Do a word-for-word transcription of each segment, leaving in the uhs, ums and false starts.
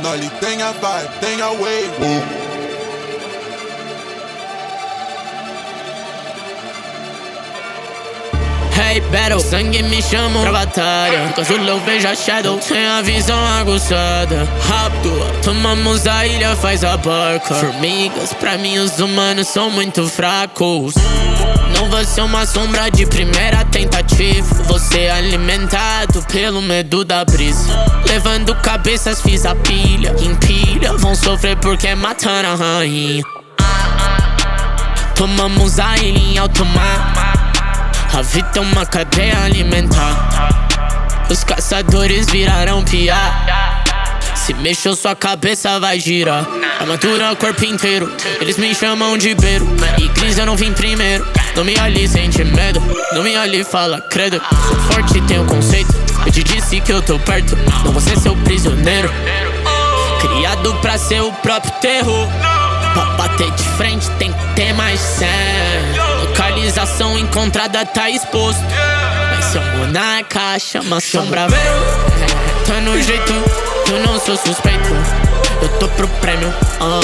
Nós ali tem a vibe, tem a wave. Uh. Hey, battle, sangue me chama pra batalha. Casulo eu vejo a shadow, tem a visão aguçada. Rápido, tomamos a ilha, faz a barca. Formigas, pra mim os humanos são muito fracos. Não vou ser uma sombra de primeira tentativa. Vou ser alimentado pelo medo da brisa. Levando cabeças, fiz a pilha. Em pilha, vão sofrer porque mataram a rainha. Tomamos a ilha em alto mar. A vida é uma cadeia alimentar. Os caçadores viraram piar. Se mexeu sua cabeça vai girar. Armadura, corpo inteiro. Eles me chamam de beiro. E crise eu não vim primeiro. Não me olhe, sente medo. Não me olhe, fala credo. Sou forte e tenho conceito. Eu te disse que eu tô perto. Não vou ser seu prisioneiro. Criado pra ser o próprio terror. Pra bater de frente tem que ter mais sangue. Localização encontrada tá exposto. Mas se eu monarca chama sombra. Tá no jeito, eu não sou suspeito. Eu tô pro prêmio.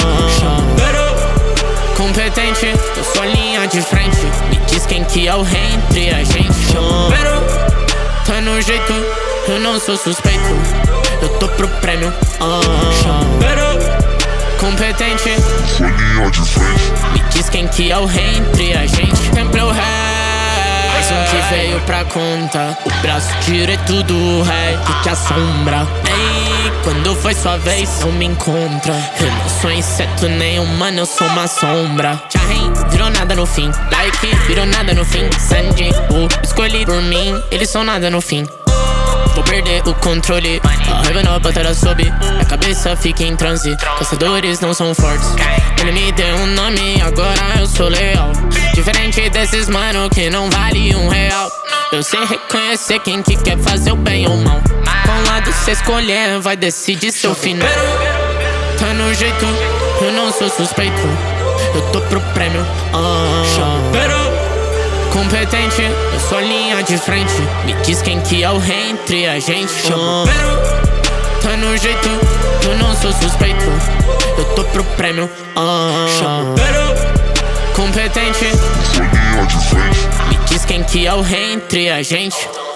uh. Competente, eu sou a linha de frente. Me diz quem que é o rei entre a gente. uh. Tá no jeito, eu não sou suspeito. Eu tô pro prêmio. uh. Competente, sua linha de frente. Me diz quem que é o rei entre a gente. Templo é o rei, mais um que veio pra conta. O braço direito do rei que te assombra. Ei, quando foi sua vez, não me encontra. Eu não sou inseto nem humano, eu sou uma sombra. Tcharim, virou nada no fim. Like, virou nada no fim. Sandy, o escolhi por mim. Eles são nada no fim. Vou perder o controle. A raiva na batalha sobe. A cabeça fica em transe. Caçadores não são fortes. Ele me deu um nome, agora eu sou leal. Diferente desses mano que não vale um real. Eu sei reconhecer quem que quer fazer o bem ou mal. Qual lado cê escolher vai decidir seu final. Tá no jeito, eu não sou suspeito. Eu tô pro prêmio. uh. Competente, eu sou a linha de frente. Me diz quem que é o rei entre a gente. uh. Tá no jeito, eu não sou suspeito. Eu tô pro prêmio. uh. Competente, sua linha de frente. me diz quem que é o rei entre a gente.